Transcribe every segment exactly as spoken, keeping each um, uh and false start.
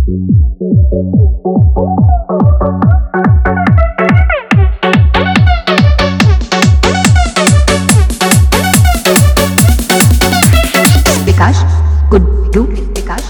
विकास गुड्डू विकास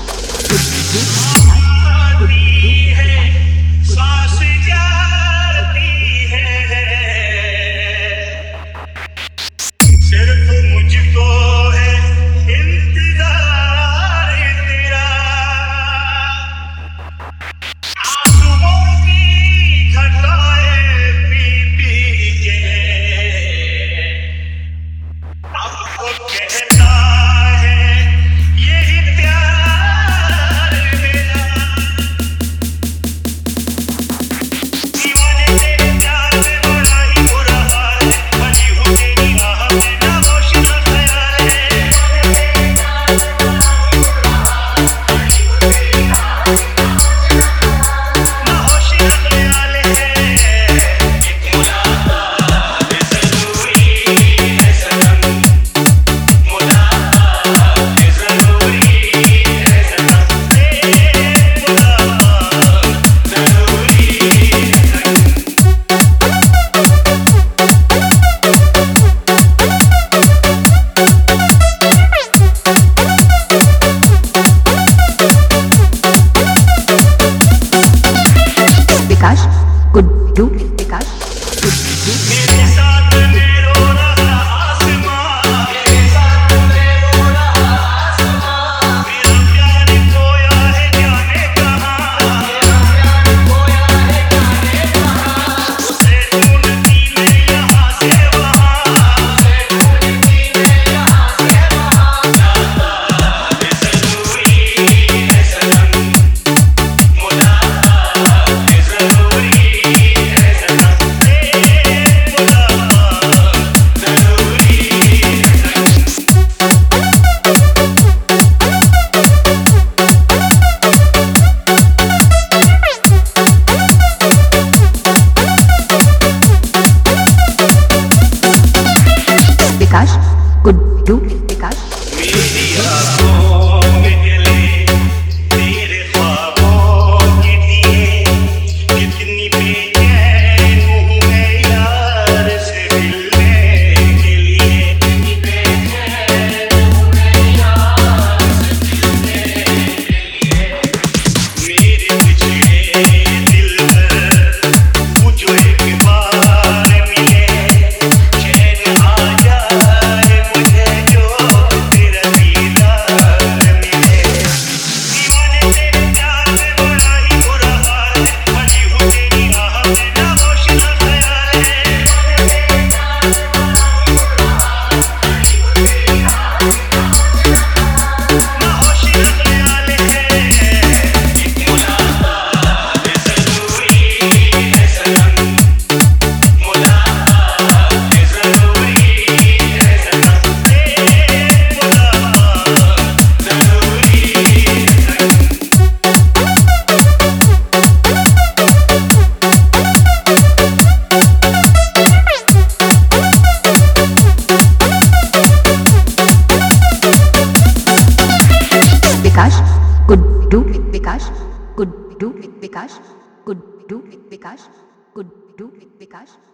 विकास गुड्डू विकास मेरे साथ में रो रहा आसमां, मेरे साथ में रो रहा आसमां, मेरा प्यार खोया है जाने कहां, मेरा प्यार खोया है जाने कहां, उसे ढूंढती मैं यहाँ से वहां, उसे ढूंढती मैं यहाँ से वहां, जाता है ज़रूरी है सनम, मुलाकात है ज़रूरी है सनम। विकास गुड्डू विकास मेरी आँखों में जले तेरे ख्वाबों के दिए, कितनी बेचैन हूँ मैं यार से मिलने के लिए, कितनी बेचैन हूँ मैं यार से मिलने के लिए। मेरे पिछले दिल पर मुझे एक बार मिले, चैन आ जाए मुझे जो तेरा दीदार मिले। दीवाने तेरे प्यार में बड़ा ही बुरा हाल है, फंसी हूँ तेरी राह में ना होश ना ख्याल है। दीवाने तेरे प्यार में बड़ा ही बुरा हाल है, फंसी हूँ तेरी राह में ना होश ना ख्याल है। एक मुलाकात ज़रूरी है सनम, मुलाकात ज़रूरी है सनम, मुलाकात ज़रूरी है सनम। विकास गुड्डू विकास गुड्डू विकास गुड्डू विकास गुड्डू विकास